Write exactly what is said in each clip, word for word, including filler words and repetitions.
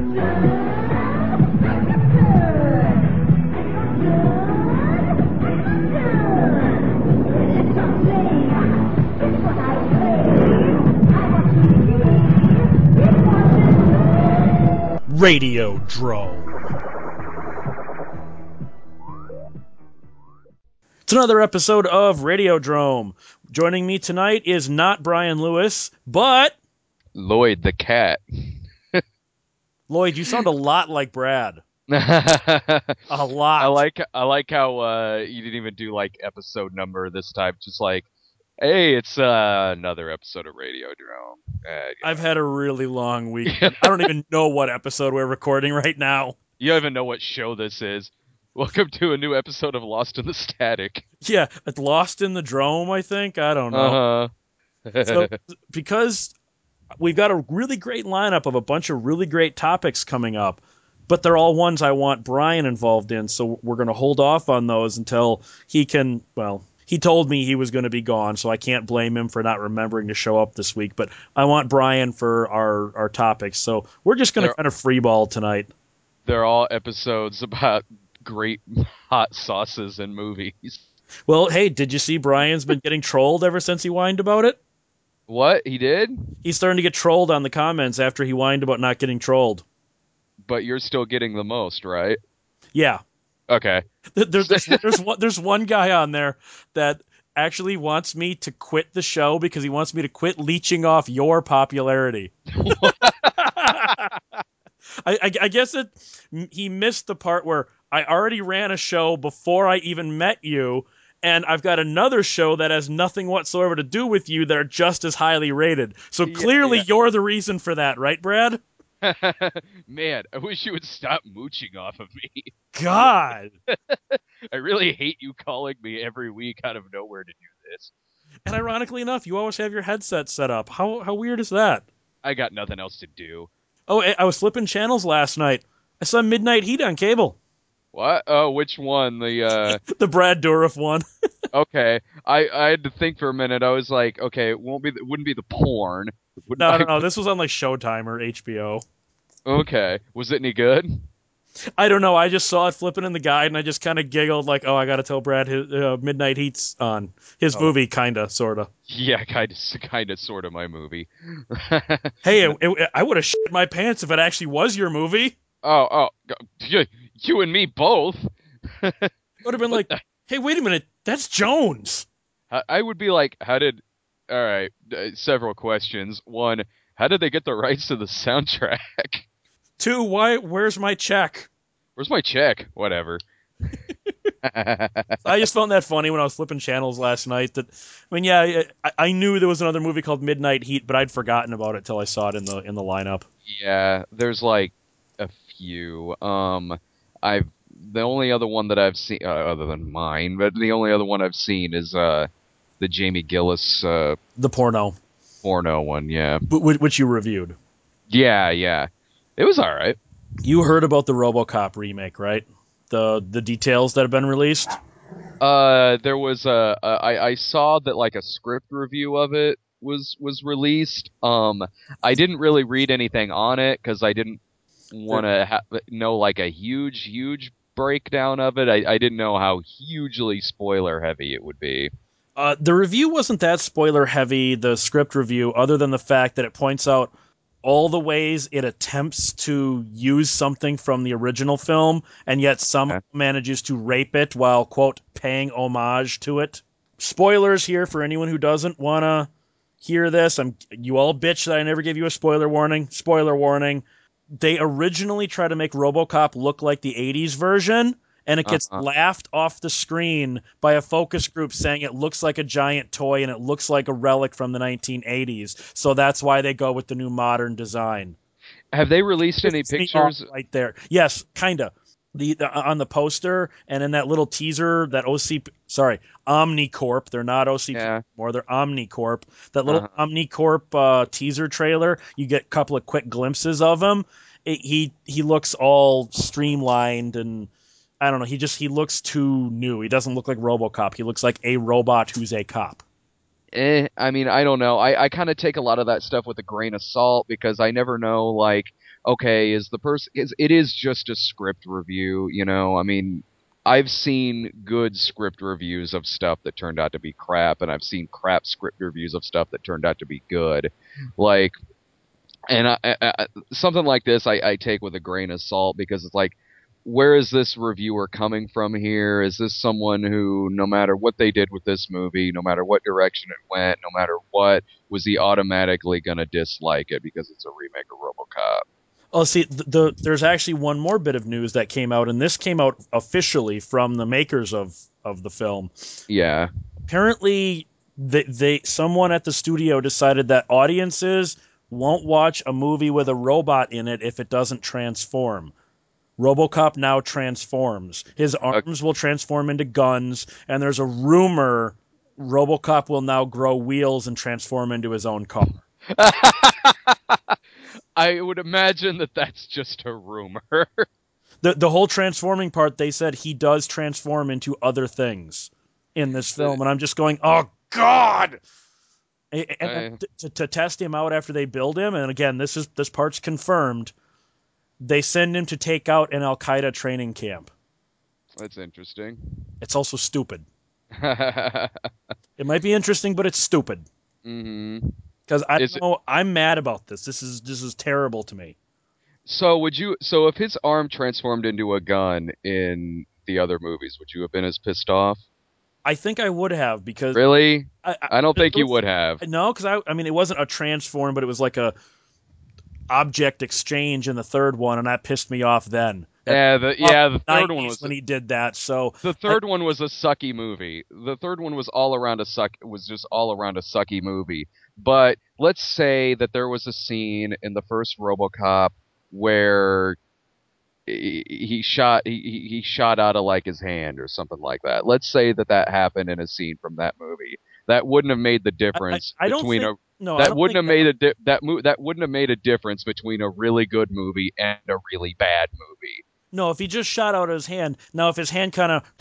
Radiodrome. It's another episode of Radiodrome. Joining me tonight is not Brian Lewis, but... Lloyd the cat. Lloyd, you sound a lot like Brad. A lot. I like I like how uh, you didn't even do like episode number this time. Just like, hey, it's uh, another episode of Radiodrome. Uh, I've had a really long week. I don't even know what episode we're recording right now. You don't even know what show this is. Welcome to a new episode of Lost in the Static. Yeah, Lost in the Drome, I think. I don't know. Uh-huh. So, because we've got a really great lineup of a bunch of really great topics coming up, but they're all ones I want Brian involved in, so we're going to hold off on those until he can, well, he told me he was going to be gone, so I can't blame him for not remembering to show up this week, but I want Brian for our, our topics, so we're just going to kind of freeball tonight. They're all episodes about great hot sauces and movies. Well, hey, did you see Brian's been getting trolled ever since he whined about it? What? He did? He's starting to get trolled on the comments after he whined about not getting trolled. But you're still getting the most, right? Yeah. Okay. There's, there's, there's, one, there's one guy on there that actually wants me to quit the show because he wants me to quit leeching off your popularity. I, I, I guess it, he missed the part where I already ran a show before I even met you, and I've got another show that has nothing whatsoever to do with you that are just as highly rated. So Yeah, clearly yeah. you're the reason for that, right, Brad? Man, I wish you would stop mooching off of me. God. I really hate you calling me every week out of nowhere to do this. And ironically enough, you always have your headset set up. How how weird is that? I got nothing else to do. Oh, I was flipping channels last night. I saw Midnight Heat on cable. What? Oh, which one? The uh the Brad Dourif one. Okay. I, I had to think for a minute. I was like, okay, it won't be it wouldn't be the porn. Wouldn't No, I... no, no. This was on like Showtime or H B O. Okay. Was it any good? I don't know. I just saw it flipping in the guide, and I just kind of giggled like, oh, I got to tell Brad his uh, Midnight Heat's on. His oh. movie, kind of, sort of. Yeah, kind of, kind of, sort of my movie. Hey, it, it, I would have shit my pants if it actually was your movie. Oh, oh, you, you and me both. Would have been like, the... hey, wait a minute, that's Jones. I would be like, how did... All right, uh, several questions. One, how did they get the rights to the soundtrack? Two, why? Where's my check? Where's my check? Whatever. I just found that funny when I was flipping channels last night. That I mean, yeah, I, I knew there was another movie called Midnight Heat, but I'd forgotten about it till I saw it in the in the lineup. Yeah, there's like a few. Um, I've the only other one that I've seen, uh, other than mine, but the only other one I've seen is uh the Jamie Gillis uh the porno porno one. Yeah, but which you reviewed. Yeah, yeah, it was all right. You heard about the RoboCop remake, right? The the details that have been released? Uh, there was a, a I, I saw that like a script review of it was was released. Um, I didn't really read anything on it because I didn't want to ha- know like a huge huge breakdown of it. I, I didn't know how hugely spoiler heavy it would be. Uh, the review wasn't that spoiler heavy, the script review, other than the fact that it points out all the ways it attempts to use something from the original film, and yet somehow okay. manages to rape it while, quote, paying homage to it. Spoilers here for anyone who doesn't want to hear this. I'm, you all bitch that I never gave you a spoiler warning. Spoiler warning. They originally tried to make RoboCop look like the eighties version, and it gets uh-huh. laughed off the screen by a focus group saying it looks like a giant toy and it looks like a relic from the nineteen eighties. So that's why they go with the new modern design. Have they released any pictures? Right there. Yes, kind of. The, the on the poster and in that little teaser, that O C P, sorry, OmniCorp. They're not O C P yeah. anymore. They're OmniCorp. That little uh-huh. OmniCorp uh, teaser trailer, you get a couple of quick glimpses of him. It, he he looks all streamlined and I don't know. He just he looks too new. He doesn't look like RoboCop. He looks like a robot who's a cop. eh, I mean, I don't know. I, I kind of take a lot of that stuff with a grain of salt because I never know, like, okay, is the person, is, it is just a script review, you know? I mean, I've seen good script reviews of stuff that turned out to be crap, and I've seen crap script reviews of stuff that turned out to be good. Like, and I, I, I, something like this I, I take with a grain of salt because it's like, where is this reviewer coming from here? Is this someone who, no matter what they did with this movie, no matter what direction it went, no matter what, was he automatically going to dislike it because it's a remake of RoboCop? Oh, see, the, the there's actually one more bit of news that came out, and this came out officially from the makers of of the film. Yeah. Apparently, they, they someone at the studio decided that audiences won't watch a movie with a robot in it if it doesn't transform. RoboCop now transforms. His arms will transform into guns, and there's a rumor RoboCop will now grow wheels and transform into his own car. I would imagine that that's just a rumor. The the whole transforming part, they said he does transform into other things in this film, and I'm just going, oh God! And, and I, to, to test him out after they build him, and again, this is this part's confirmed. They send him to take out an Al Qaeda training camp. that's interesting. It's also stupid. It might be interesting, but it's stupid. hmm Because I Is don't it, know, I'm mad about this. This is this is terrible to me. so would you? So if his arm transformed into a gun in the other movies, would you have been as pissed off? I think I would have because Really? I, I I don't there think you was would have. no, because I I mean it wasn't a transform, but it was like a object exchange in the third one, and that pissed me off then. That Yeah, the off yeah, the the third one nineties was when he did that. So the I, third one was a sucky movie. The third one was all around a suck was just all around a sucky movie. But let's say that there was a scene in the first RoboCop where he, he shot he, he he shot out of like his hand or something like that. Let's say that that happened in a scene from that movie. That wouldn't have made the I, I difference I don't between think a no, I that don't wouldn't think have that. made a di- that mo- that wouldn't have made a difference between a really good movie and a really bad movie. No, if he just shot out his hand. Now, if his hand kind of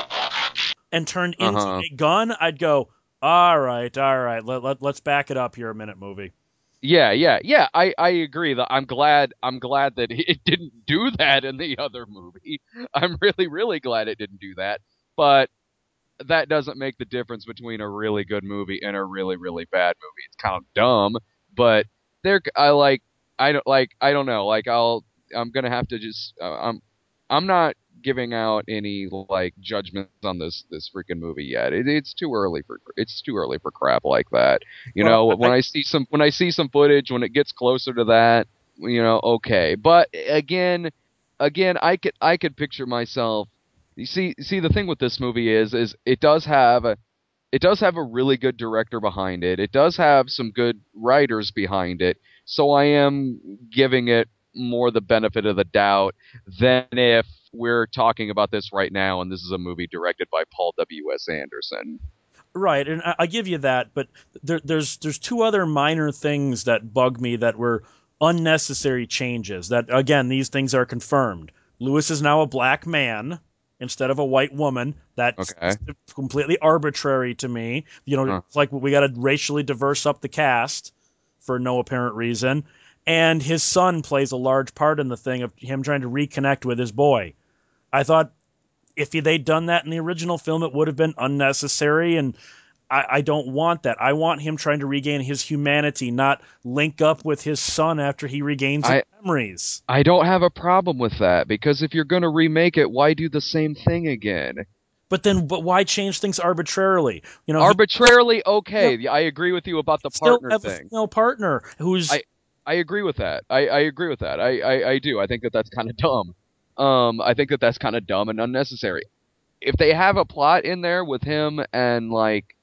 and turned Uh into huh. a gun, I'd go, all right, all right, let, let, let's back it up here a minute, movie. Yeah, yeah, yeah. I, I agree. That I'm glad I'm glad that it didn't do that in the other movie. I'm really really glad it didn't do that. But that doesn't make the difference between a really good movie and a really really bad movie. It's kind of dumb, but there I like I don't like I don't know. Like I'll I'm gonna have to just uh, I'm I'm not giving out any like judgments on this this freaking movie yet. It, it's too early for it's too early for crap like that. You Well, know, I, when I see some when I see some footage when it gets closer to that, you know, okay. But again, again, I could I could picture myself. You see, see the thing with this movie is is it does have a it does have a really good director behind it. It does have some good writers behind it. So I am giving it more the benefit of the doubt than if we're talking about this right now and this is a movie directed by Paul W S. Anderson. right, and I, I give you that, but there, there's there's two other minor things that bug me that were unnecessary changes. That again, these things are confirmed. Lewis is now a black man instead of a white woman. That's Okay. completely arbitrary to me. You know, Huh. it's like we got to racially diverse up the cast for no apparent reason. And his son plays a large part in the thing of him trying to reconnect with his boy. I thought if they'd done that in the original film, it would have been unnecessary, and I, I don't want that. I want him trying to regain his humanity, not link up with his son after he regains his I memories. I don't have a problem with that because if you're going to remake it, why do the same thing again? But then, but why change things arbitrarily? You know, he Arbitrarily still, okay. I agree with you about the still partner have a thing. female partner who's I I agree with that. I, I agree with that. I, I, I do. I think that that's kind of dumb. Um, I think that that's kind of dumb and unnecessary. If they have a plot in there with him and like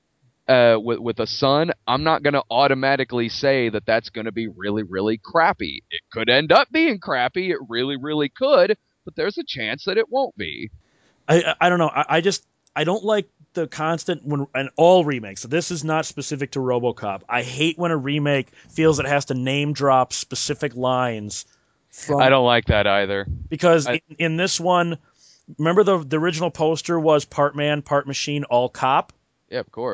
uh with with a son, I'm not gonna automatically say that that's gonna be really really crappy. It could end up being crappy. It really really could, but there's a chance that it won't be. I I don't know. I, I just I don't like the constant when and all remakes. So this is not specific to RoboCop. I hate when a remake feels it has to name drop specific lines I from don't like that either. because I, in, in this one, remember the the original poster was part man, part machine, all cop. yeah, of course.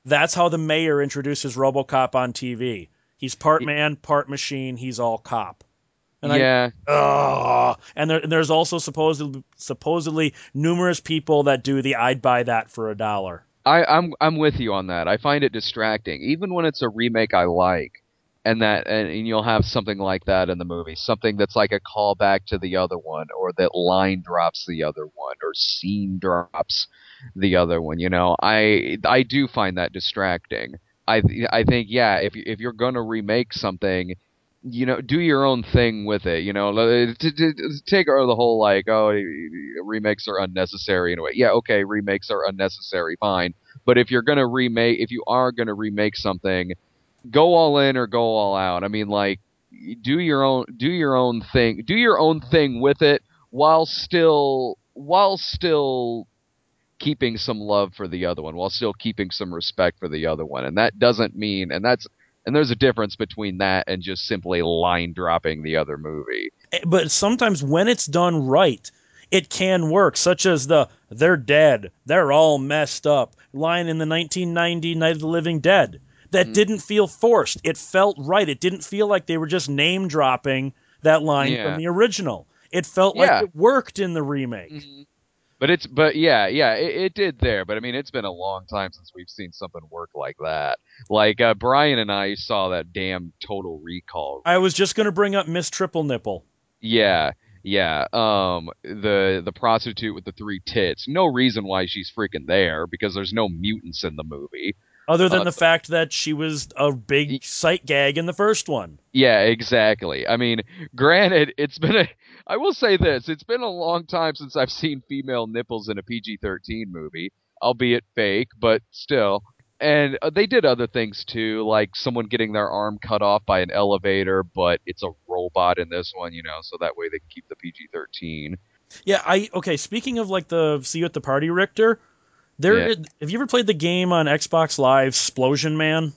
That's how the mayor introduces RoboCop on T V. He's part man, part machine. He's all cop. And yeah. I, uh, and, there, and there's also supposedly supposedly numerous people that do the I'd buy that for a dollar. I, I'm I'm with you on that. I find it distracting, even when it's a remake I like, and that and, and you'll have something like that in the movie, something that's like a callback to the other one, or that line drops the other one, or scene drops the other one. You know, I I do find that distracting. I I think yeah, if you, if you're gonna remake something, you know, do your own thing with it. You know, to, to, to take the whole like, oh, remakes are unnecessary in a way. Yeah, okay, remakes are unnecessary, fine. But if you're gonna remake, if you are gonna remake something, go all in or go all out. I mean, like, do your own, do your own thing, do your own thing with it, while still, while still keeping some love for the other one, while still keeping some respect for the other one. And that doesn't mean, and that's. And there's a difference between that and just simply line dropping the other movie. But sometimes when it's done right, it can work, such as the "they're dead, they're all messed up" line in the nineteen ninety Night of the Living Dead. That mm. didn't feel forced. It felt right. It didn't feel like they were just name dropping that line yeah. from the original. It felt yeah. like it worked in the remake. Mm-hmm. But it's, but yeah, yeah, it, it did there. But I mean, it's been a long time since we've seen something work like that. Like uh, Brian and I saw that damn Total Recall. I was just gonna bring up Miss Triple Nipple. Yeah, yeah. Um, the the prostitute with the three tits. No reason why she's freaking there, because there's no mutants in the movie. Other than uh, the fact that she was a big sight gag in the first one. Yeah, exactly. I mean, granted, it's been a... I will say this. It's been a long time since I've seen female nipples in a P G thirteen movie, albeit fake, but still. And uh, they did other things, too, like someone getting their arm cut off by an elevator, but it's a robot in this one, you know, so that way they can keep the P G thirteen. Yeah, I... Okay, speaking of, like, the See You at the Party, Richter... There, yeah. Have you ever played the game on Xbox Live, Splosion Man?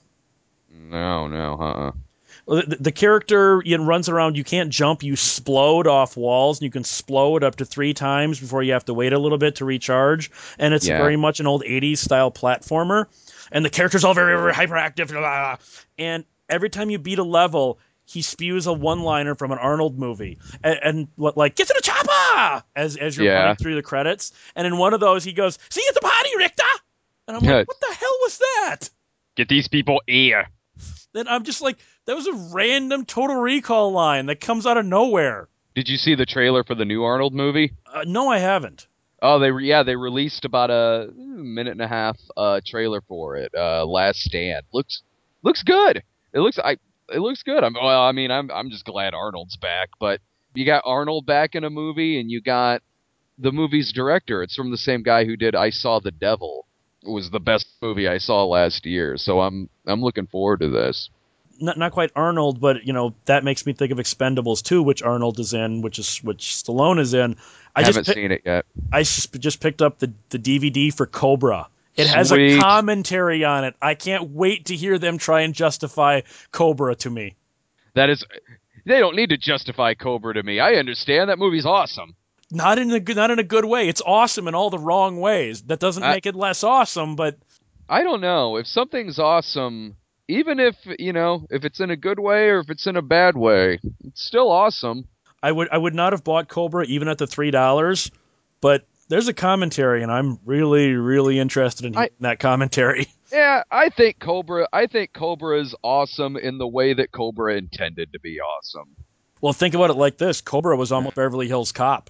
No, no, uh-uh. Well, the, the character it runs around, you can't jump, you explode off walls, and you can explode up to three times before you have to wait a little bit to recharge. And it's yeah. very much an old eighties style platformer. And the character's all very, very hyperactive. Blah, blah. And every time you beat a level, he spews a one-liner from an Arnold movie. And, and like, get to the chopper! As as you're yeah. running through the credits. And in one of those, he goes, "See you at the party, Richter!" And I'm like, what the hell was that? Get these people here. Then I'm just like, that was a random Total Recall line that comes out of nowhere. Did you see the trailer for the new Arnold movie? Uh, no, I haven't. Oh, they yeah, they released about a minute and a half uh, trailer for it. Uh, Last Stand looks looks good. It looks I it looks good. I'm well, I mean, I'm I'm just glad Arnold's back. But you got Arnold back in a movie, and you got the movie's director. It's from the same guy who did I Saw the Devil. It was the best movie I saw last year. So I'm I'm looking forward to this. Not not quite Arnold, but you know that makes me think of Expendables two, which Arnold is in, which is which Stallone is in. I haven't just seen it yet. I just, just picked up the, the D V D for Cobra. It has Sweet. a commentary on it. I can't wait to hear them try and justify Cobra to me. That is, they don't need to justify Cobra to me. I understand that movie's awesome. Not in a not in a good way. It's awesome in all the wrong ways. That doesn't I, make it less awesome, but I don't know if something's awesome. Even if, you know, if it's in a good way or if it's in a bad way, it's still awesome. I would I would not have bought Cobra even at the three dollars, but there's a commentary, and I'm really, really interested in I, that commentary. Yeah, I think Cobra I think Cobra is awesome in the way that Cobra intended to be awesome. Well, think about it like this. Cobra was almost Beverly Hills Cop.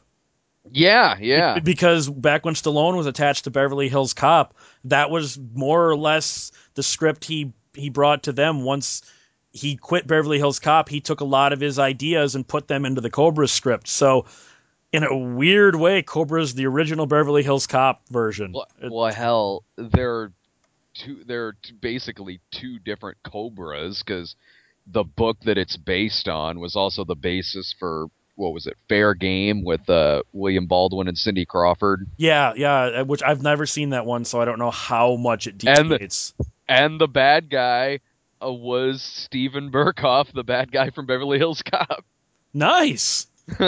Yeah, yeah. Because back when Stallone was attached to Beverly Hills Cop, that was more or less the script he he brought to them. Once he quit Beverly Hills Cop, he took a lot of his ideas and put them into the Cobra script. So in a weird way, Cobra's the original Beverly Hills Cop version. Well, well hell, there are two, there are two, basically two different Cobras, because the book that it's based on was also the basis for, what was it, Fair Game with uh, William Baldwin and Cindy Crawford. Yeah, yeah, which I've never seen that one, so I don't know how much it deviates. And the, and the bad guy uh, was Steven Berkoff, the bad guy from Beverly Hills Cop. Nice! you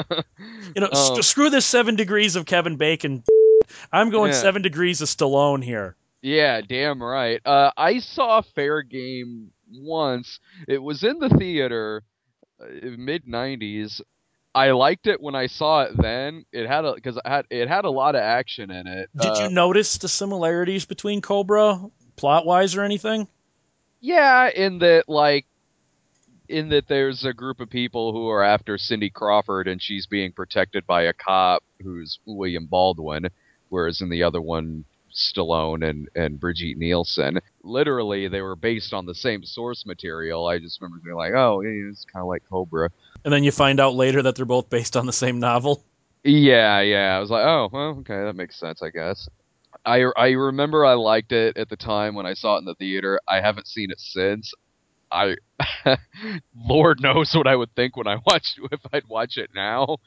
know, um, sc- screw this seven degrees of Kevin Bacon. I'm going yeah. seven degrees of Stallone here. Yeah, damn right. Uh, I saw Fair Game once. It was in the theater, uh, mid nineties. I liked it when I saw it then. It had a because it had it had a lot of action in it. Did you Uh, notice the similarities between Cobra, plot wise or anything? yeah, in that like in that there's a group of people who are after Cindy Crawford and she's being protected by a cop who's William Baldwin, whereas in the other one, Stallone and, and Brigitte Nielsen. Literally, they were based on the same source material. I just remember being like, oh, yeah, it's kind of like Cobra. And then you find out later that they're both based on the same novel. Yeah, yeah. I was like, oh, well, okay, that makes sense, I guess. I, I remember I liked it at the time when I saw it in the theater. I haven't seen it since. I Lord knows what I would think when I watched if I'd watch it now.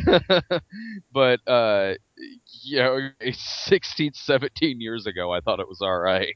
But uh you know, sixteen, seventeen years ago I thought it was all right.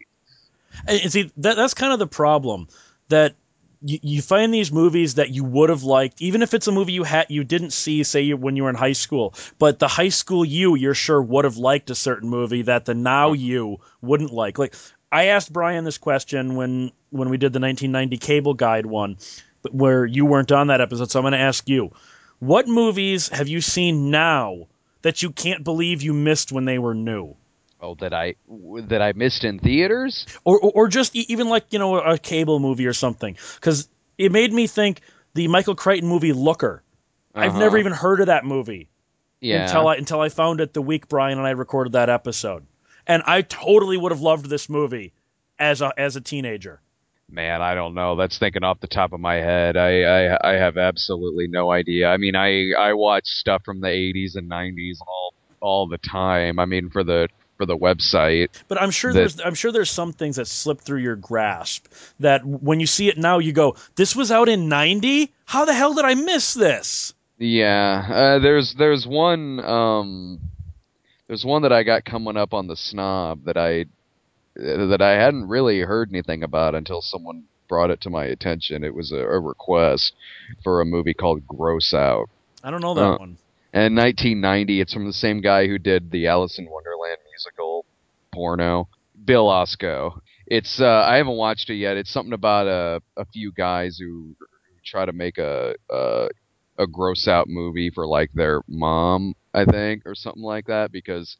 And see, that, that's kind of the problem, that you, you find these movies that you would have liked, even if it's a movie you had you didn't see, say you, when you were in high school, but the high school you, you're sure would have liked a certain movie that the now Uh, you wouldn't like. Like I asked Brian this question when when we did the nineteen ninety Cable Guide one, but where you weren't on that episode, so I'm going to ask you, what movies have you seen now that you can't believe you missed when they were new? oh, that I that I missed in theaters? or or, or just e- even like, you know, a cable movie or something, because it made me think the Michael Crichton movie Looker. I've never Uh-huh. even heard of that movie until Yeah. I until I found it the week Brian and I recorded that episode, and I totally would have loved this movie as a as a teenager. Man, I don't know. That's thinking off the top of my head. I, I I have absolutely no idea. I mean, I I watch stuff from the eighties and nineties all all the time. I mean, for the for the website But I'm sure that there's I'm sure there's some things that slip through your grasp that when you see it now you go, this was out in ninety? How the hell did I miss this? yeah, uh, there's there's one um there's one that I got coming up on the snob that I that I hadn't really heard anything about until someone brought it to my attention. It was a, a request for a movie called Gross Out. I don't know that Uh, one. and nineteen ninety, it's from the same guy who did the Alice in Wonderland musical porno, Bill Osco. It's uh, I haven't watched it yet. It's something about a a few guys who, who try to make a, a a gross out movie for like their mom, I think, or something like that, because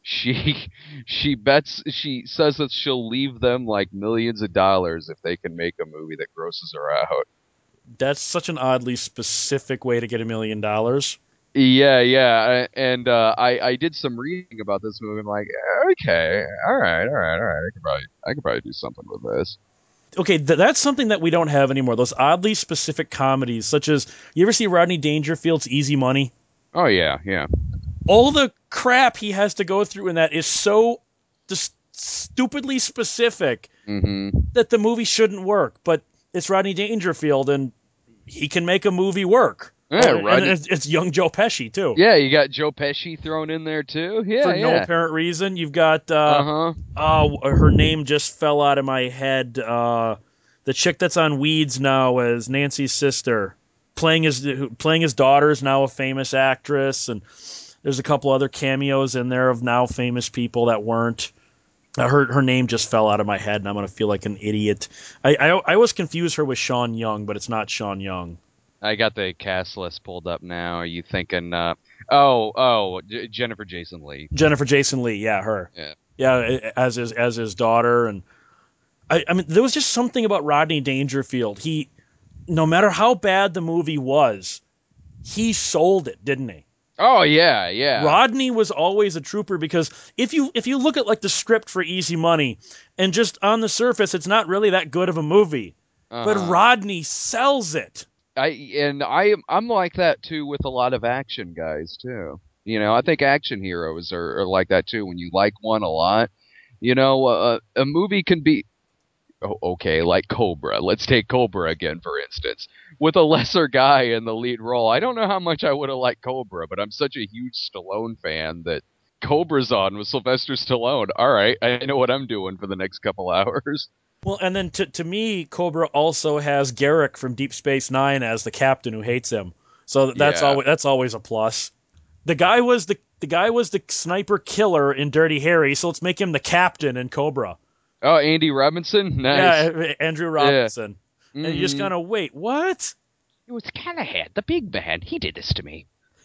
she she bets she says that she'll leave them like millions of dollars if they can make a movie that grosses her out. That's such an oddly specific way to get a million dollars. Yeah, yeah, and uh, I I did some reading about this movie. I'm like, okay, all right, all right, all right. I could probably I could probably do something with this. Okay, th- that's something that we don't have anymore. Those oddly specific comedies, such as, you ever see Rodney Dangerfield's Easy Money? Oh yeah, yeah. All the crap he has to go through in that is so just stupidly specific Mm-hmm. that the movie shouldn't work. But it's Rodney Dangerfield, and he can make a movie work. Yeah, Oh, and Rodney. it's, it's young Joe Pesci too. Yeah, you got Joe Pesci thrown in there too. For Yeah, no yeah. apparent reason, you've got uh, Uh huh. oh, her name just fell out of my head. Uh, the chick that's on Weeds now as Nancy's sister, playing his playing his daughter, is now a famous actress, and there's a couple other cameos in there of now famous people that weren't. Uh, her her name just fell out of my head, and I'm gonna feel like an idiot. I I, I always confuse her with Sean Young, but it's not Sean Young. I got the cast list pulled up now. Are you thinking? Uh, oh, oh, J- Jennifer Jason Leigh. Jennifer Jason Leigh, yeah, her, Yeah. yeah, as his as his daughter, and I I mean there was just something about Rodney Dangerfield. He, no matter how bad the movie was, he sold it, didn't he? Oh yeah, yeah. Rodney was always a trooper, because if you if you look at like the script for Easy Money, and just on the surface it's not really that good of a movie, Uh but huh. Rodney sells it. I and I am I'm like that too with a lot of action guys too. You know, I think action heroes are, are like that too. When you like one a lot, you know, uh, a movie can be oh, okay, like Cobra. Let's take Cobra again, for instance, with a lesser guy in the lead role. I don't know how much I would have liked Cobra, but I'm such a huge Stallone fan that Cobra's on with Sylvester Stallone. All right, I know what I'm doing for the next couple hours. Well, and then to to me, Cobra also has Garrick from Deep Space Nine as the captain who hates him. So that's Yeah. always that's always a plus. The guy was the the guy was the sniper killer in Dirty Harry, so let's make him the captain in Cobra. Oh, Andy Robinson? Nice. Yeah, Andrew Yeah. Robinson. And you just Mm-hmm. kind of, wait, what? It was Callahan, the big man. He did this to me.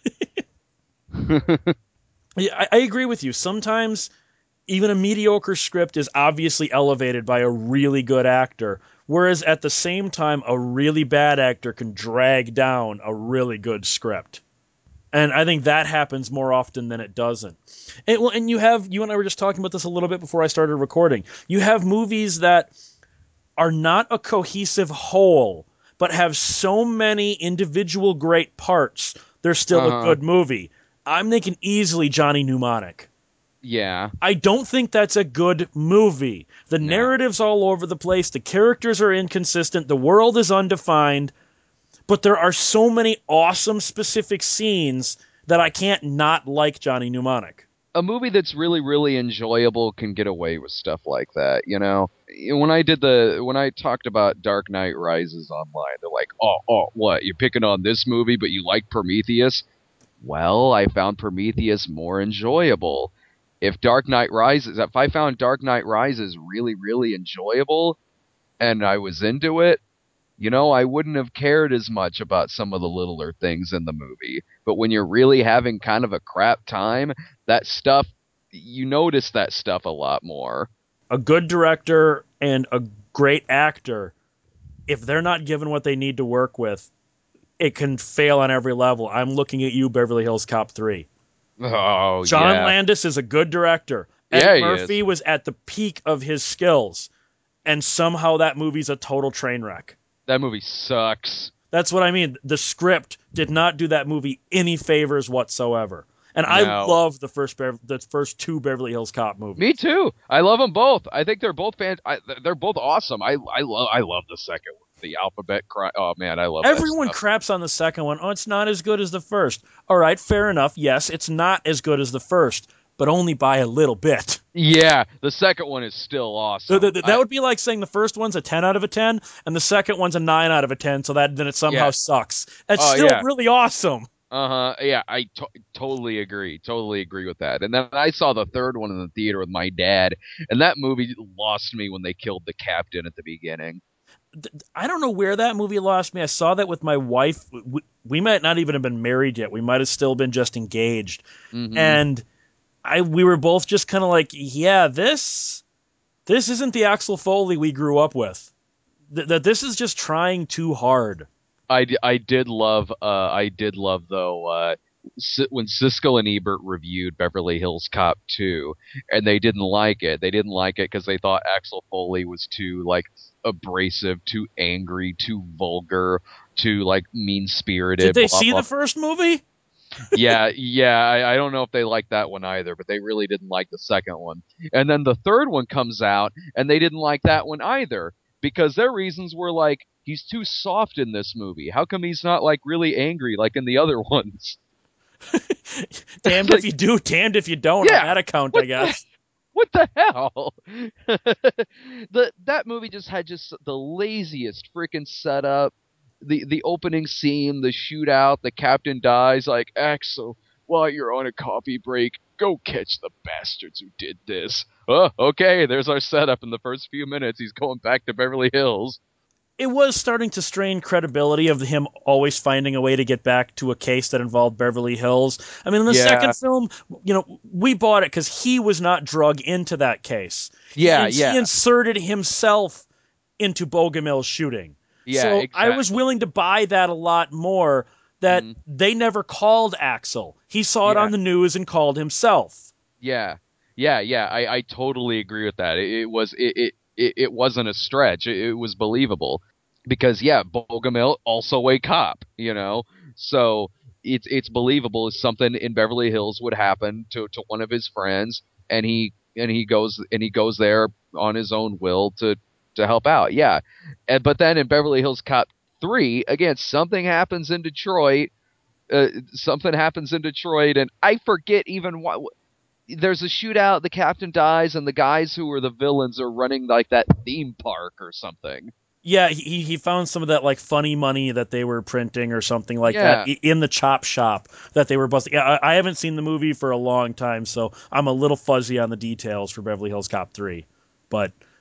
Yeah, I, I agree with you. Sometimes even a mediocre script is obviously elevated by a really good actor, whereas at the same time, a really bad actor can drag down a really good script. And I think that happens more often than it doesn't. And, well, and you have, you and I were just talking about this a little bit before I started recording. You have movies that are not a cohesive whole, but have so many individual great parts, they're still a Uh-huh. good movie. I'm thinking easily Johnny Mnemonic. Yeah. I don't think that's a good movie. The No. narrative's all over the place, the characters are inconsistent, the world is undefined, but there are so many awesome specific scenes that I can't not like Johnny Mnemonic. A movie that's really, really enjoyable can get away with stuff like that, you know? When I did the, when I talked about Dark Knight Rises online, they're like, oh, oh, what? You're picking on this movie, but you like Prometheus? Well, I found Prometheus more enjoyable. If Dark Knight Rises, if I found Dark Knight Rises really, really enjoyable and I was into it, you know, I wouldn't have cared as much about some of the littler things in the movie. But when you're really having kind of a crap time, that stuff, you notice that stuff a lot more. A good director and a great actor, if they're not given what they need to work with, it can fail on every level. I'm looking at you, Beverly Hills Cop three. Oh, John yeah. Landis is a good director. Yeah, Eddie he is. Murphy was at the peak of his skills, and somehow that movie's a total train wreck. That movie sucks. That's what I mean. The script did not do that movie any favors whatsoever. And I No. love the first Bev- the first two Beverly Hills Cop movies. Me too. I love them both. I think they're both fans. They're both awesome. I I love I love the second one, the alphabet cry. Oh man, I love that Everyone stuff. craps on the second one. Oh, it's not as good as the first. All right, fair enough. Yes, it's not as good as the first, but only by a little bit. Yeah, the second one is still The- awesome. the- the- that I, would be like saying the first one's a ten out of a ten, and the second one's a nine out of a ten, so that then it somehow yeah. sucks. That's Oh still yeah. really awesome. Uh huh. Yeah, I to- totally agree. Totally agree with that. And then I saw the third one in the theater with my dad, and that movie lost me when they killed the captain at the beginning. I don't know where that movie lost me. I saw that with my wife. We, we might not even have been married yet. We might have still been just engaged. Mm-hmm. And I we were both just kind of like, yeah, this this isn't the Axel Foley we grew up with. Th- that this is just trying too hard. I, d- I did love uh I did love though uh S- when Siskel and Ebert reviewed Beverly Hills Cop two and they didn't like it. They didn't like it because they thought Axel Foley was too like abrasive, too angry, too vulgar, too like mean Did spirited. they Blah see blah. the first movie? Yeah, yeah. I, I don't know if they liked that one either, but they really didn't like the second one. And then the third one comes out, and they didn't like that one either because their reasons were like, he's too soft in this movie. How come he's not like really angry like in the other ones? Damned if Like, you do, damned if you don't on yeah, that account, I what the guess. what the hell? the that movie just had just the laziest freaking setup. The the opening scene, the shootout, the captain dies. Like Axel, while you're on a coffee break, go catch the bastards who did this. Oh, okay. There's our setup. In the first few minutes, he's going back to Beverly Hills. It was starting to strain credibility of him always finding a way to get back to a case that involved Beverly Hills. I mean, in the Yeah, second film, you know, we bought it because he was not drug into that case. He, yeah, in- he yeah, inserted himself into Bogomil's shooting. yeah. So I was Exactly. willing to buy that a lot more, that Mm, they never called Axel. He saw it yeah. on the news and called himself. Yeah, yeah, yeah. I, I totally agree with that. It, it was it, it it it wasn't a stretch. It, it was believable because yeah, Bogomil also a cop, you know. So it's it's believable. It's something in Beverly Hills would happen to to one of his friends, and he and he goes and he goes there on his own will to to help out. Yeah, and but then in Beverly Hills Cop three, again, something happens in Detroit. Uh, something happens in Detroit, and I forget even what there's a shootout, the captain dies, and the guys who are the villains are running like that theme park or something. Yeah, he he found some of that like funny money that they were printing or something like that Yeah. in the chop shop that they were busting. Yeah, I, I haven't seen the movie for a long time, so I'm a little fuzzy on the details for Beverly Hills Cop three. But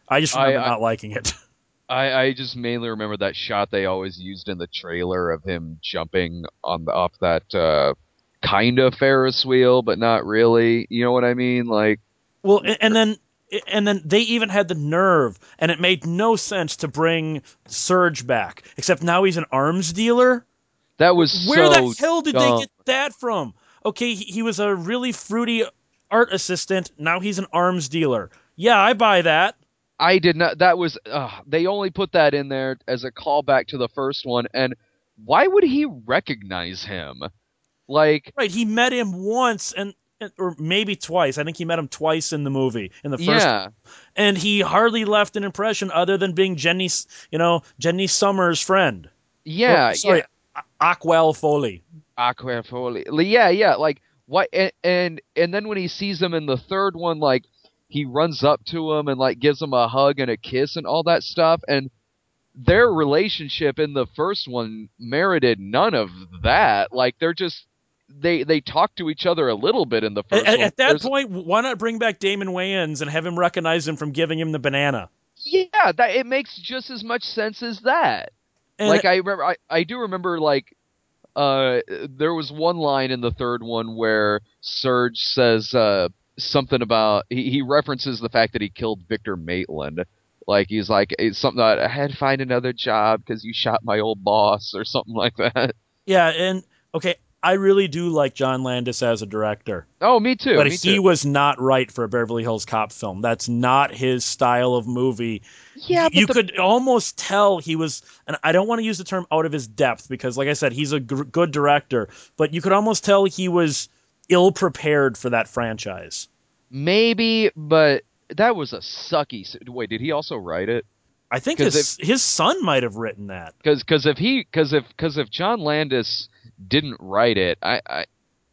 I just I, remember I not liking it. I I just mainly remember that shot they always used in the trailer of him jumping on the, off that uh, kind of Ferris wheel, but not really. You know what I mean? Like, Well, a- and then and then they even had the nerve, and it made no sense to bring Surge back, except now he's an arms dealer. that was Where the so hell did they dumb. get that from? Okay, he, he was a really fruity art assistant. Now he's an arms dealer. Yeah, I buy that. I did not. That was. Uh, they only put that in there as a callback to the first one, and why would he recognize him? Like, Right, he met him once and or maybe twice. I think he met him twice in the movie in the first, yeah, and he hardly left an impression other than being Jenny, you know, Jenny Summers' friend. Or yeah, sorry, yeah. Aquel Foley. Aquafoley. Yeah, yeah. Like what? And, and and then when he sees him in the third one, like he runs up to him and like gives him a hug and a kiss and all that stuff. And their relationship in the first one merited none of that. Like they're just they they talk to each other a little bit in the first At, one. at that There's point, why not bring back Damon Wayans and have him recognize him from giving him the banana? yeah, that it makes just as much sense as that. And Like I remember, I, I do remember like uh, there was one line in the third one where Surge says uh, something about he, he references the fact that he killed Victor Maitland. Like he's like it's something that I had to find another job because you shot my old boss or something like that. yeah, and okay, I really do like John Landis as a director. Oh, me too, But me too. he was not right for a Beverly Hills Cop film. That's not his style of movie. Yeah, You, but you the could almost tell he was, and I don't want to use the term out of his depth because, like I said, he's a g- good director, but you could almost tell he was ill prepared for that franchise. maybe, but that was a sucky. s- Wait, did he also write it? I think Because if his his son might have written that. because because if he because if because if John Landis didn't write it, I, I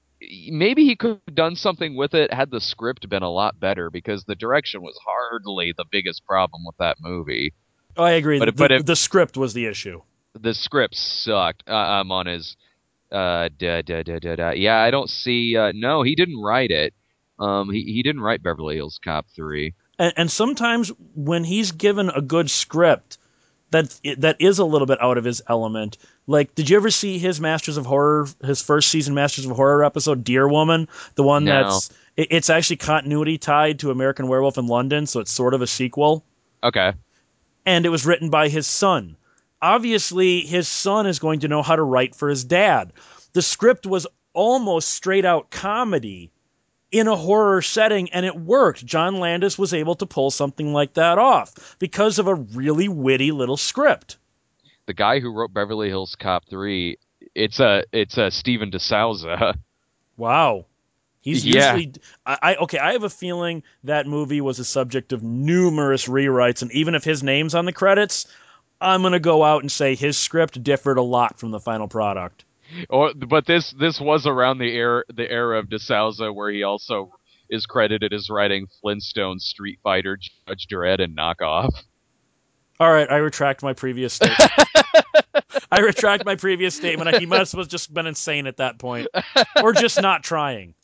maybe he could have done something with it had the script been a lot better because the direction was hardly the biggest problem with that movie. Oh, I agree. But The but if the script was the issue. the script sucked, uh, I'm on his uh da, da, da, da, da. Yeah, I don't see. Uh, no, he didn't write it. Um, he he didn't write Beverly Hills Cop three. And, and sometimes when he's given a good script, that that is a little bit out of his element. Like, did you ever see his Masters of Horror, his first season Masters of Horror episode, Dear Woman? The one No. that's it, it's actually continuity tied to American Werewolf in London, so it's sort of a sequel. Okay. And it was written by his son. Obviously, his son is going to know how to write for his dad. The script was almost straight out comedy in a horror setting, and it worked. John Landis was able to pull something like that off because of a really witty little script. The guy who wrote Beverly Hills Cop three, it's a it's a Steven DeSouza. Wow. He's Yeah. usually I, I okay, I have a feeling that movie was a subject of numerous rewrites, and even if his name's on the credits, I'm gonna go out and say his script differed a lot from the final product. Or but this this was around the era the era of DeSouza where he also is credited as writing Flintstone, Street Fighter, Judge Dredd, and Knockoff. All right, I retract my previous statement. I retract my previous statement. He must have just been insane at that point, or just not trying,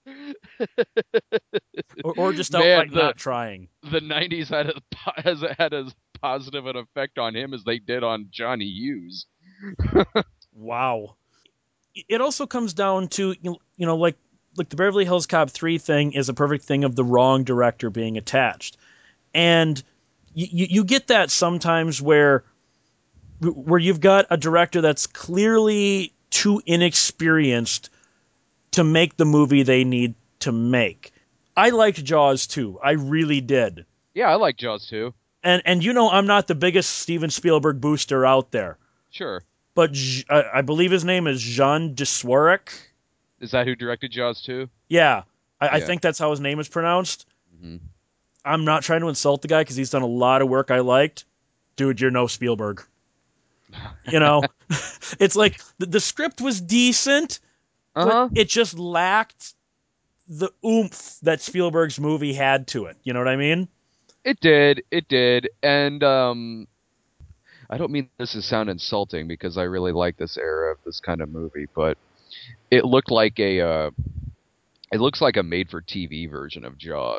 or, or just Man, outright the not trying. the nineties had a, has had as positive an effect on him as they did on Johnny Hughes. Wow. It also comes down to you know like like the Beverly Hills Cop three thing is a perfect thing of the wrong director being attached, and you, you get that sometimes where where you've got a director that's clearly too inexperienced to make the movie they need to make. I liked Jaws too. I really did. Yeah, I like Jaws too. And and you know I'm not the biggest Steven Spielberg booster out there, Sure. but J- I I believe his name is Jean Deswarek. Is that who directed Jaws two? Yeah, I, I Yeah. think that's how his name is pronounced. hmm I'm not trying to insult the guy because he's done a lot of work I liked. Dude, you're no Spielberg. You know, it's like the, the script was decent, Uh but huh. it just lacked the oomph that Spielberg's movie had to it. You know what I mean? It did. It did. And um, I don't mean this to sound insulting because I really like this era of this kind of movie, but it looked like a uh, it looks like a made-for-T V version of Jaws.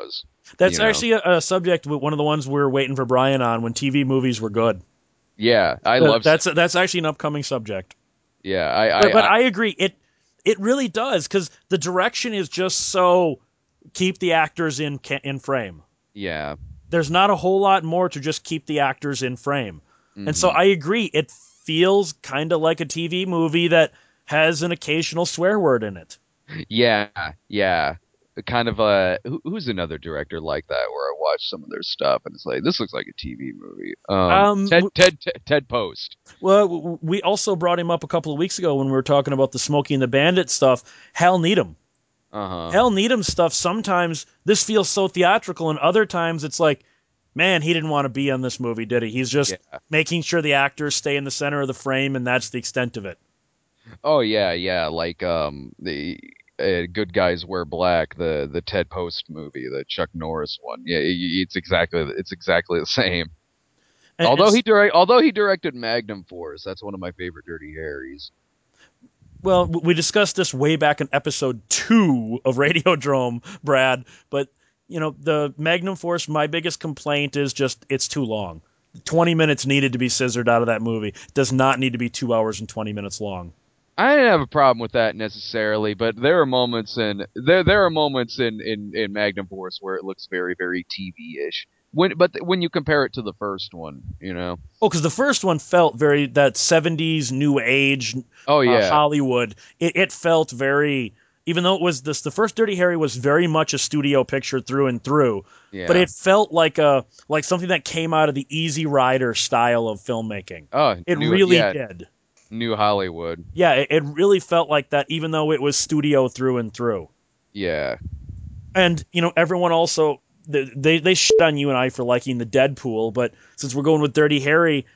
That's you know? actually a, a subject, one of the ones we were waiting for Brian on when T V movies were good. Yeah, I Uh, love. that's that's actually an upcoming subject. Yeah, I, I, But, but I I agree. It it really does because the direction is just so keep the actors in in frame. yeah. There's not a whole lot more to just keep the actors in frame. And so Hmm. I agree. It feels kind of like a T V movie that has an occasional swear word in it. Yeah, yeah. Kind of a who, who's another director like that where I watch some of their stuff and it's like this looks like a T V movie. Um, Um, Ted Ted Ted, Ted Post. well, we also brought him up a couple of weeks ago when we were talking about the Smokey and the Bandit stuff. Hal Needham. Uh huh. Hal Needham stuff, sometimes this feels so theatrical, and other times it's like, man, he didn't want to be on this movie, did he? He's just Yeah. making sure the actors stay in the center of the frame, and that's the extent of it. Oh yeah, yeah. Like um the uh, Good Guys Wear Black, the the Ted Post movie, the Chuck Norris one. Yeah, it, it's exactly it's exactly the same. And, and Although he direct, although he directed Magnum Force, that's one of my favorite Dirty Harrys. well, we discussed this way back in episode two of Radiodrome, Brad, but you know, the Magnum Force, my biggest complaint is just it's too long. twenty minutes needed to be scissored out of that movie. It does not need to be two hours and twenty minutes long. I didn't have a problem with that necessarily, but there are moments in there there are moments in, in, in Magnum Force where it looks very very T V-ish. When but when you compare it to the first one, you know. Oh, because the first one felt very that seventies new age Oh uh, yeah, Hollywood. It, it felt very, even though it was this, the first Dirty Harry was very much a studio picture through and through, but yeah. it felt like a like something that came out of the Easy Rider style of filmmaking. Oh, It new really yeah, did. New Hollywood. Yeah, it, it really felt like that, even though it was studio through and through. Yeah. And you know, everyone also they they, they shit on you and I for liking the Deadpool, but since we're going with Dirty Harry,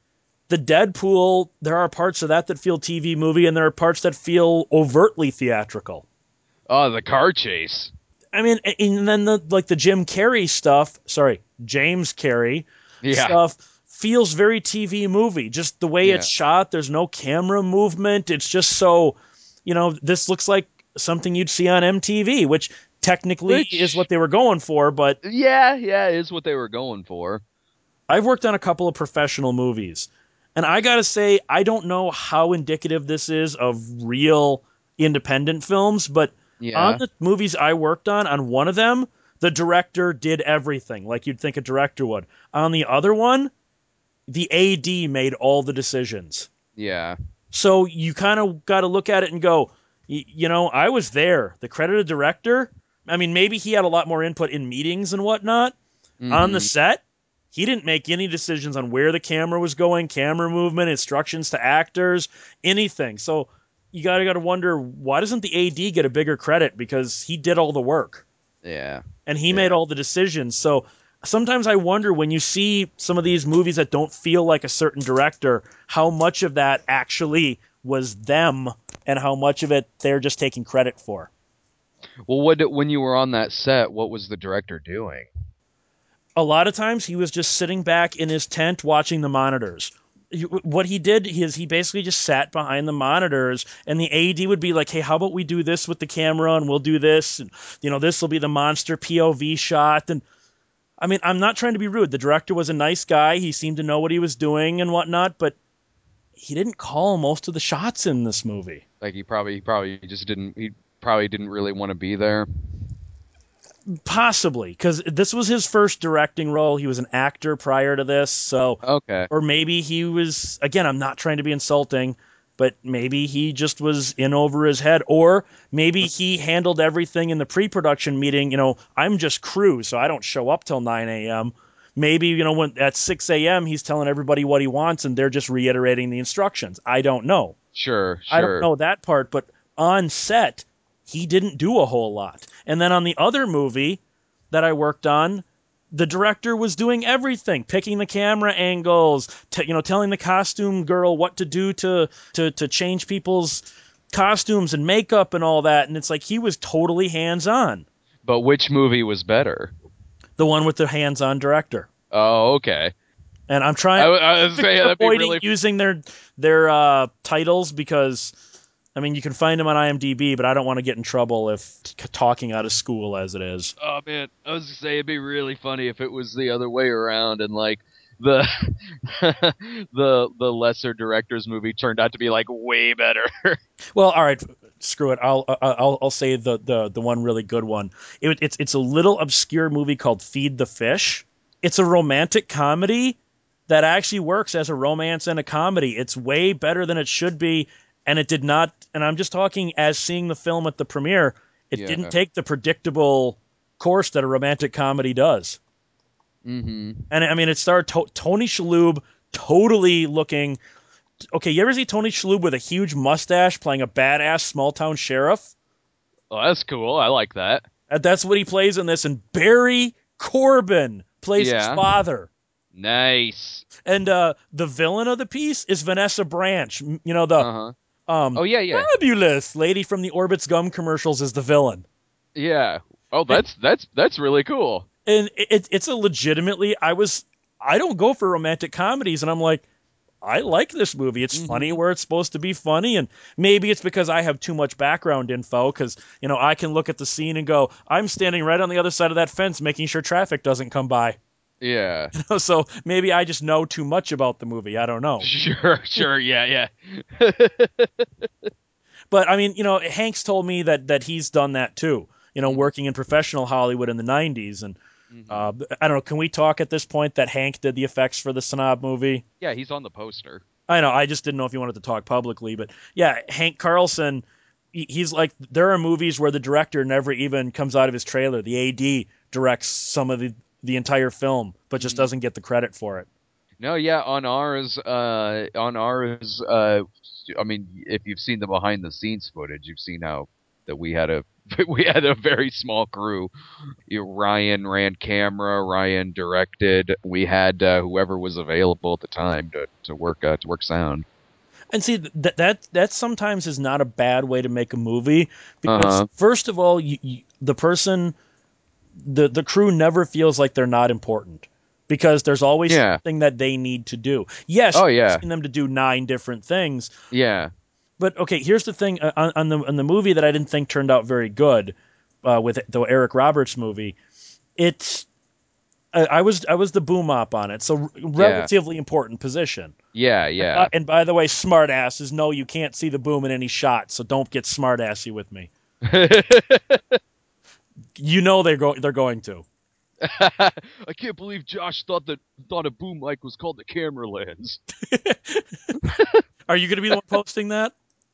the Deadpool, there are parts of that that feel T V movie, and there are parts that feel overtly theatrical. Oh, the car chase. I mean, and then the like the Jim Carrey stuff, sorry, James Carrey Yeah, stuff feels very T V movie. Just the way it's yeah. shot, there's no camera movement. It's just so, you know, this looks like something you'd see on M T V, which technically is Which what they were going for, but yeah, yeah, is what they were going for. I've worked on a couple of professional movies, and I gotta say, I don't know how indicative this is of real independent films, but on Yeah. the movies I worked on, on one of them, the director did everything like you'd think a director would. On the other one, the A D made all the decisions. Yeah. So you kind of got to look at it and go, you know, I was there. The credited director, I mean, maybe he had a lot more input in meetings and whatnot, on the Mhm. set, he didn't make any decisions on where the camera was going, camera movement, instructions to actors, anything. So you gotta gotta wonder, why doesn't the A D get a bigger credit, because he did all the work Yeah. and he made Yeah. all the decisions. So sometimes I wonder, when you see some of these movies that don't feel like a certain director, how much of that actually was them and how much of it they're just taking credit for. Well, what did- when you were on that set, what was the director doing? A lot of times he was just sitting back in his tent watching the monitors. What he did is he basically just sat behind the monitors, and the A D would be like, hey, how about we do this with the camera, and we'll do this, and you know, this will be the monster P O V shot. And I mean, I'm not trying to be rude. The director was a nice guy. He seemed to know what he was doing and whatnot, but he didn't call most of the shots in this movie. Like he probably he probably just didn't he probably didn't really want to be there. Possibly, because this was his first directing role. He was an actor prior to this, so, Okay. or maybe he was, again, I'm not trying to be insulting, but maybe he just was in over his head, or maybe he handled everything in the pre-production meeting. You know, I'm just crew, so I don't show up till nine a.m. Maybe, you know, when at six a.m. he's telling everybody what he wants and they're just reiterating the instructions. I don't know. Sure, I don't sure. know that part, but on set, he didn't do a whole lot. And then on the other movie that I worked on, the director was doing everything, picking the camera angles, t- you know, telling the costume girl what to do to, to, to change people's costumes and makeup and all that. And it's like he was totally hands-on. But which movie was better? The one with the hands-on director. Oh, okay. And I'm trying I, I was saying that'd be avoiding really using their their uh, titles because I mean, you can find him on IMDb, but I don't want to get in trouble if t- talking out of school as it is. Oh man, I was gonna say it'd be really funny if it was the other way around and like the the the lesser director's movie turned out to be like way better. Well, all right, screw it. I'll I'll I'll say the the the one really good one. It, it's it's a little obscure movie called Feed the Fish. It's a romantic comedy that actually works as a romance and a comedy. It's way better than it should be, and it did not. And I'm just talking as seeing the film at the premiere. It Yeah. didn't take the predictable course that a romantic comedy does. Mm-hmm. And I mean, it starred to- Tony Shalhoub totally looking. Okay, you ever see Tony Shalhoub with a huge mustache playing a badass small town sheriff? Oh, that's cool. I like that. Uh, That's what he plays in this. And Barry Corbin plays his Yeah. father. Nice. And uh, the villain of the piece is Vanessa Branch. M- You know, the Uh-huh. um, Oh yeah, yeah. fabulous lady from the Orbit's Gum commercials is the villain. Yeah. Oh, that's that's that's really cool. And it, it, it's a legitimately, I was, I don't go for romantic comedies. And I'm like, I like this movie. It's funny Mm-hmm. where it's supposed to be funny, and maybe it's because I have too much background info. Because you know, I can look at the scene and go, "I'm standing right on the other side of that fence, making sure traffic doesn't come by." Yeah. So maybe I just know too much about the movie. I don't know. Sure, sure, yeah, yeah. But I mean, you know, Hanks told me that that he's done that too. You know, working in professional Hollywood in the nineties, and Mm-hmm. uh, I don't know. Can we talk at this point that Hank did the effects for the Snob movie? Yeah, he's on the poster. I know. I just didn't know if you wanted to talk publicly, but yeah, Hank Carlson. he- He's like, there are movies where the director never even comes out of his trailer. The A D directs some of the the entire film, but just Mm-hmm. doesn't get the credit for it. No, yeah, on ours, uh, on ours, uh, I mean, if you've seen the behind the scenes footage, you've seen how that we had a we had a very small crew. You know, Ryan ran camera, Ryan directed. We had uh, whoever was available at the time to to work uh, to work sound. And see that that that sometimes is not a bad way to make a movie Uh because huh. first of all, you, you, the person, the the crew never feels like they're not important because there's always Yeah. something that they need to do. Yes, Oh you're yeah. asking them to do nine different things, Yeah. but okay, here's the thing uh, on, on the on the movie that I didn't think turned out very good uh, with the Eric Roberts movie. It's I, I was I was the boom op on it, so Yeah. relatively important position. Yeah. And, uh, Yeah. and by the way, smart asses, no, you can't see the boom in any shot, so don't get smart assy with me. You know they're go- they're going to. I can't believe Josh thought that thought a boom mic was called the camera lens. Are you going to be the one posting that?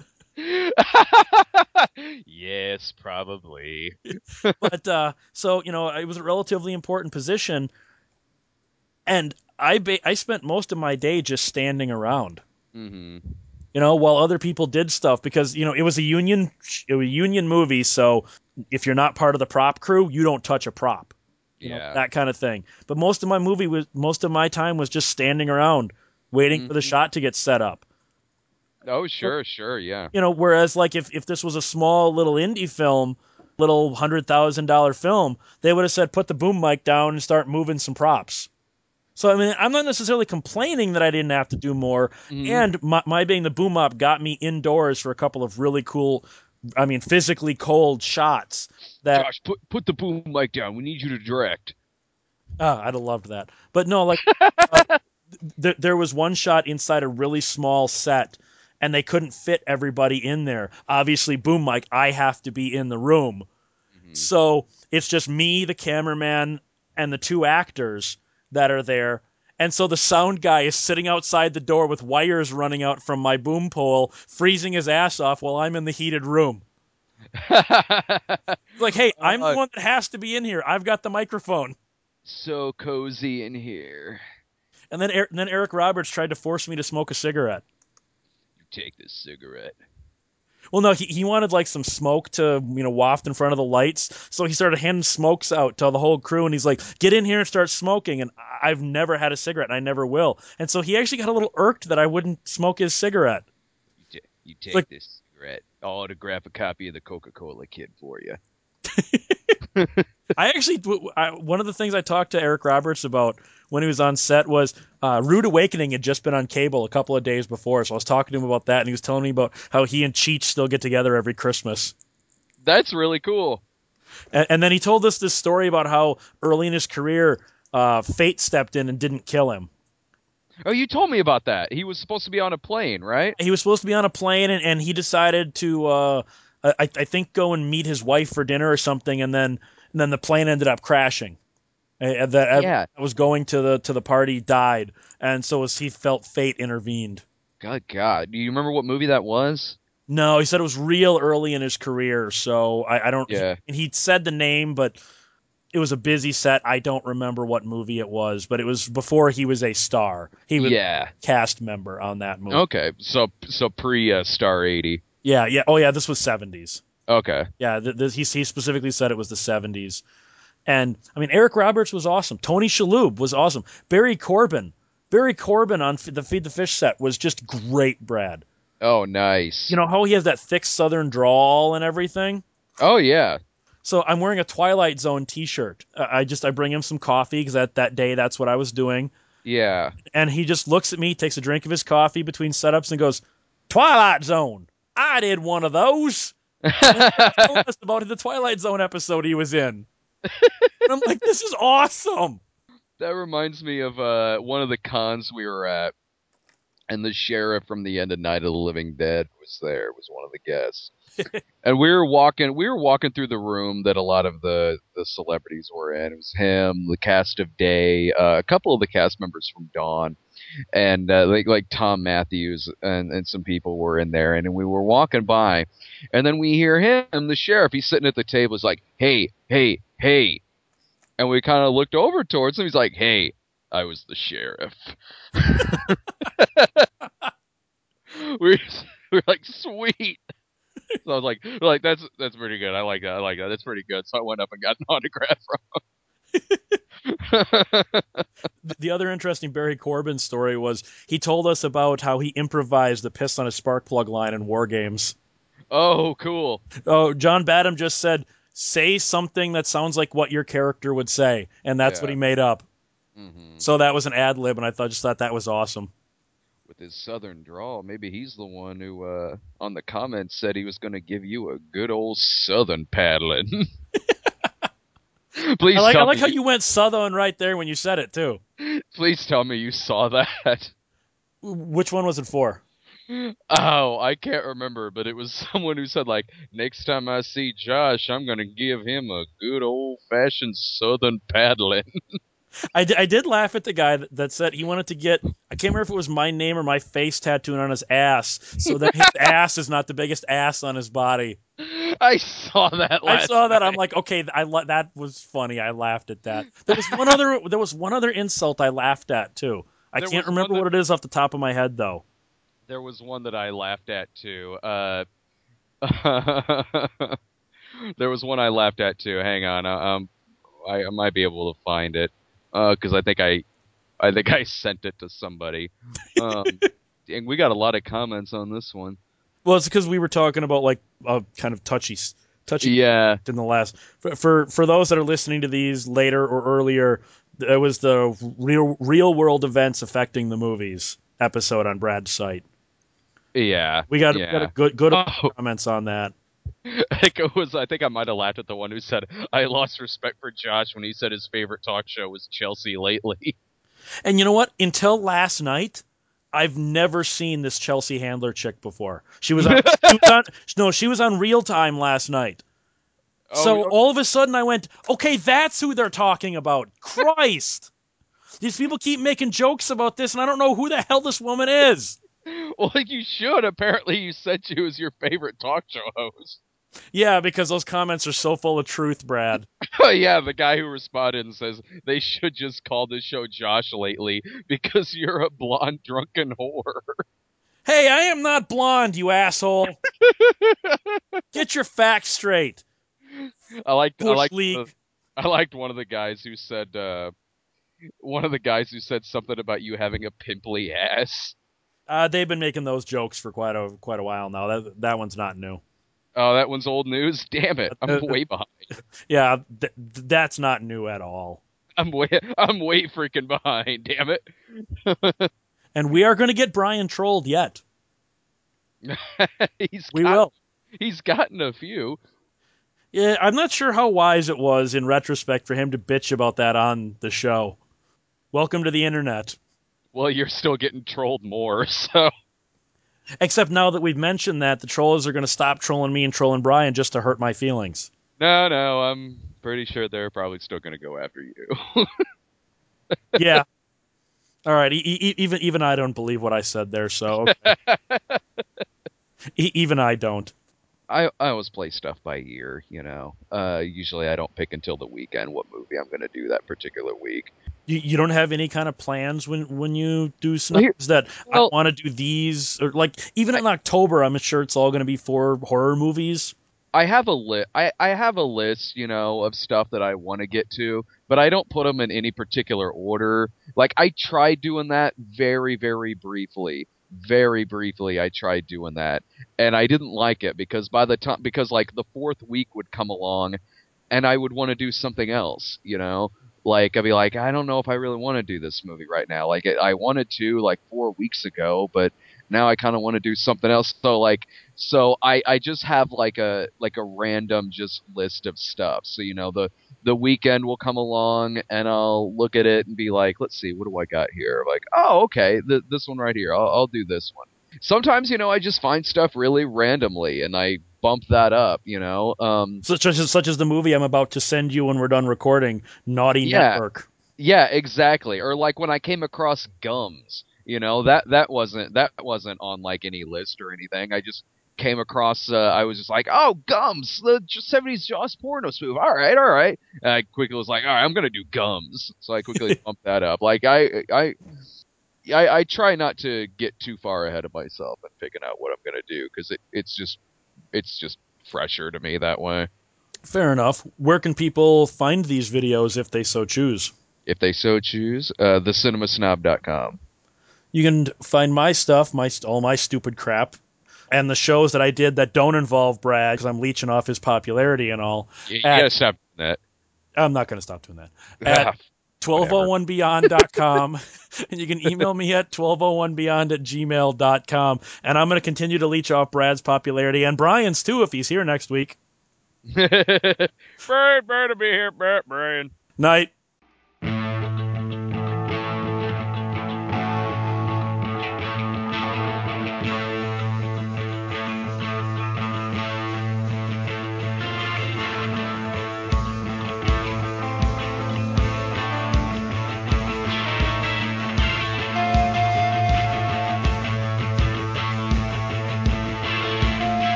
Yes, probably. But uh, so you know, it was a relatively important position, and I ba- I spent most of my day just standing around. Hmm. You know, while other people did stuff because you know it was a union it was a union movie, so if you're not part of the prop crew, you don't touch a prop. You know, Yeah. that kind of thing. But most of my movie was most of my time was just standing around waiting for the Hmm. shot to get set up. Oh, sure, sure, yeah. You know, whereas like if, if this was a small little indie film, little hundred thousand dollar film, they would have said put the boom mic down and start moving some props. So I mean, I'm not necessarily complaining that I didn't have to do more, Hmm. and my, my being the boom op got me indoors for a couple of really cool, I mean, physically cold shots that Josh, put put the boom mic down. We need you to direct. ah, I'd have loved that. But no, like th- there was one shot inside a really small set, and they couldn't fit everybody in there. Obviously, boom mic, I have to be in the room. Hmm. So it's just me, the cameraman, and the two actors that are there. And so the sound guy is sitting outside the door with wires running out from my boom pole, freezing his ass off while I'm in the heated room. It's like, hey, I'm the uh, one that has to be in here. I've got the microphone. so cozy in here. And then, and then Eric Roberts tried to force me to smoke a cigarette. You take this cigarette. Well, no, he, he wanted like some smoke to, you know, waft in front of the lights. So he started handing smokes out to the whole crew, and he's like, get in here and start smoking. And I've never had a cigarette, and I never will. And so he actually got a little irked that I wouldn't smoke his cigarette. You, ta- you It's take like, this cigarette. I'll autograph a copy of the Coca-Cola Kid for you. I actually, I, one of the things I talked to Eric Roberts about when he was on set was uh, Rude Awakening had just been on cable a couple of days before. So I was talking to him about that, and he was telling me about how he and Cheech still get together every Christmas. That's really cool. And, and then he told us this story about how early in his career, uh, fate stepped in and didn't kill him. Oh, you told me about that. He was supposed to be on a plane, right? He was supposed to be on a plane, and, and he decided to, uh, I, I think, go and meet his wife for dinner or something, and then and then the plane ended up crashing. And that everyone Yeah. that was going to the to the party died, and so as he felt fate intervened. God, God. Do you remember what movie that was? No, he said it was real early in his career, so I, I don't. Yeah. He, he said the name, but it was a busy set. I don't remember what movie it was, but it was before he was a star. He was Yeah. a cast member on that movie. Okay. So so pre uh, Star eighty. Yeah, yeah. Oh, yeah. This was seventies. Okay. Yeah, th- this, he he specifically said it was the seventies. And I mean, Eric Roberts was awesome. Tony Shalhoub was awesome. Barry Corbin, Barry Corbin on the Feed the Fish set was just great, Brad. Oh, nice. You know how he has that thick Southern drawl and everything. Oh, yeah. So I'm wearing a Twilight Zone T-shirt. I just I bring him some coffee because that that day that's what I was doing. Yeah. And he just looks at me, takes a drink of his coffee between setups, and goes, "Twilight Zone. I did one of those." And he told us about the Twilight Zone episode he was in. And I'm like, this is awesome. That reminds me of uh, one of the cons we were at, and the sheriff from the end of Night of the Living Dead was there, was one of the guests. And we were walking we were walking through the room that a lot of the, the celebrities were in. It was him, the cast of Day, uh, a couple of the cast members from Dawn, and uh, like like Tom Matthews and, and some people were in there, and we were walking by, and then we hear him, the sheriff, he's sitting at the table, he's like, hey, hey, hey. And we kind of looked over towards him, he's like, hey, I was the sheriff. we're, we're like, sweet. So I was like, like that's that's pretty good. I like that. I like that. That's pretty good. So I went up and got an autograph from him. The other interesting Barry Corbin story was he told us about how he improvised the piss on his spark plug line in War Games. Oh, cool. Oh, John Badham just said, say something that sounds like what your character would say, and that's what Yeah. he made up. Mm-hmm. So that was an ad lib, and I thought just thought that was awesome. With his southern drawl, maybe he's the one who, uh, on the comments, said he was going to give you a good old southern paddling. Please I like, tell I like me. how you went southern right there when you said it too. Please tell me you saw that. Which one was it for? Oh, I can't remember, but it was someone who said, like, next time I see Josh, I'm going to give him a good old-fashioned southern paddling. I, d- I did laugh at the guy that, that said he wanted to get, I can't remember if it was my name or my face tattooed on his ass, so that his ass is not the biggest ass on his body. I saw that last I saw that. night. I'm like, okay, I that was funny. I laughed at that. There was one other. There was one other insult I laughed at too. I There can't was one remember that- what it is off the top of my head though. There was one that I laughed at, too. Uh, there was one I laughed at, too. Hang on. uh, Um, I, I might be able to find it. Because I think I I think I sent it to somebody. Um, and we got a lot of comments on this one. Well, it's because we were talking about like uh, kind of touchy, touchy Yeah. in the last. For, for for those that are listening to these later or earlier, it was the real real world events affecting the movies episode on Brad's site. Yeah. We got, yeah. got a good good Oh. comments on that. I think it was. I think I might have laughed at the one who said I lost respect for Josh when he said his favorite talk show was Chelsea lately. And you know what? Until last night, I've never seen this Chelsea Handler chick before. She was on, she was on no, she was on Real Time last night. So Oh, all of a sudden I went, okay, that's who they're talking about. Christ. These people keep making jokes about this, and I don't know who the hell this woman is. well, you should. Apparently, you said she was your favorite talk show host. Yeah, because those comments are so full of truth, Brad. Oh, yeah, the guy who responded and says they should just call this show Josh lately because you're a blonde drunken whore. Hey, I am not blonde, you asshole. Get your facts straight. I liked. I Bush liked. League. Uh, I liked one of the guys who said. Uh, one of the guys who said something about you having a pimply ass. Uh, they've been making those jokes for quite a quite a while now. That that one's not new. Oh, that one's old news. Damn it, I'm Uh, way behind. yeah, th- that's not new at all. I'm way, I'm way freaking behind. Damn it. And we are going to get Brian trolled yet. he's We got, will. he's gotten a few. Yeah, I'm not sure how wise it was in retrospect for him to bitch about that on the show. Welcome to the internet. Well, you're still getting trolled more, so. Except now that we've mentioned that, the trollers are going to stop trolling me and trolling Brian just to hurt my feelings. No, no, I'm pretty sure they're probably still going to go after you. Yeah. All right. E- e- even even I don't believe what I said there, so okay. e- even I don't. I, I always play stuff by ear, you know. Uh, usually I don't pick until the weekend what movie I'm going to do that particular week. You, you don't have any kind of plans when, when you do Well, snubs here, that well, I want to do these, or like even I, in October, I'm sure it's all going to be for horror movies. I have a li- I, I have a list, you know, of stuff that I want to get to, but I don't put them in any particular order. Like I tried doing that very, very briefly. Very briefly, I tried doing that, and I didn't like it because by the time, because like the fourth week would come along, and I would want to do something else, you know. Like I'd be like, I don't know if I really want to do this movie right now. Like I wanted to like four weeks ago, but now I kind of want to do something else. So like, so I I just have like a like a random just list of stuff. So you know the the weekend will come along and I'll look at it and be like, let's see, what do I got here? Like, oh okay, th- this one right here. I'll, I'll do this one. Sometimes you know I just find stuff really randomly and I bump that up. You know. Um, Such as such as the movie I'm about to send you when we're done recording, Naughty yeah. Network. Yeah, exactly. Or like when I came across Gums, you know, that that wasn't that wasn't on like any list or anything. I just came across. Uh, I was just like, oh, Gums, the seventies Jaws porno spoof. All right, all right. And I quickly was like, all right, I'm gonna do Gums. So I quickly bumped that up. Like I I. I, I try not to get too far ahead of myself and picking out what I'm gonna do because it, it's just it's just fresher to me that way. Fair enough. Where can people find these videos if they so choose? If they so choose, uh, the cinema snob dot com. You can find my stuff, my all my stupid crap, and the shows that I did that don't involve Brad because I'm leeching off his popularity and all. You, you At gotta stop doing I'm not going to stop doing that. At that. twelve oh Whatever. one beyond dot com, and you can email me at twelve oh one beyond at gmail dot com. And I'm going to continue to leech off Brad's popularity and Brian's too if he's here next week. Brian, Brian to be here, Brian. Night.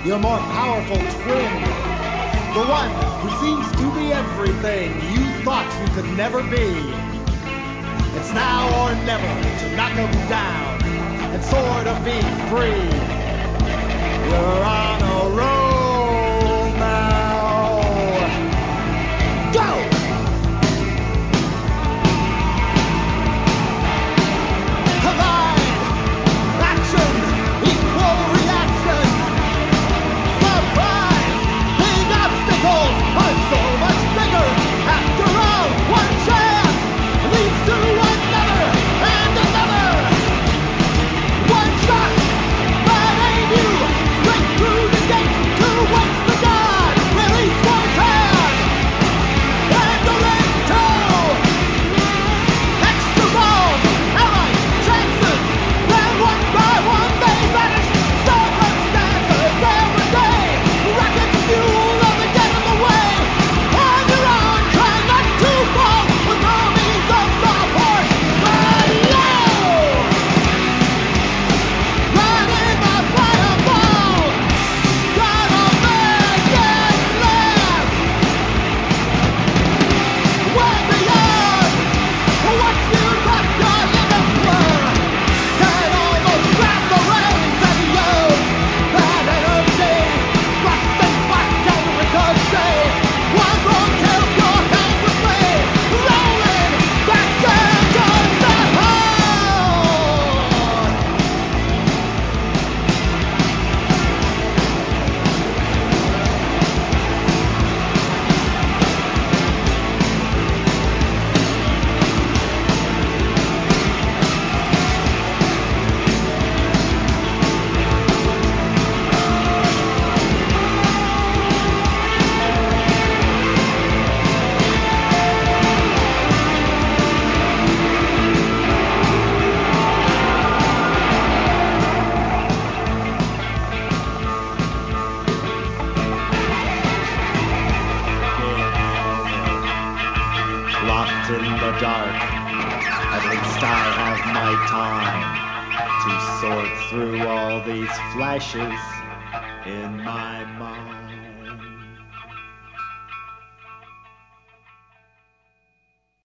your more powerful twin, the one who seems to be everything you thought you could never be. It's now or never to knock him down and sort of be free. You're on a roll now. Go! Collide! Actions equal reaction. Surprise! Big obstacles are so much bigger. After all, one chance leads to another and another. One shot might aim you straight through the gate to what's the god. Release one's hand and the leg toe. Extra balls, allies, chances. Then one by one they vanish. Circumstances every day. Rockets fuel never get in the way. On your own, try not to fall with no means of support. But low, right in the fireball. Gotta make it last. Way beyond what you thought your limits were. Can almost grab the reins and use that energy. Thrusting back and ricochet. One wrong tilt, your hand would play. Rolling back into the hole. Locked in the dark, at least I have my time to sort through all these flashes in my mind.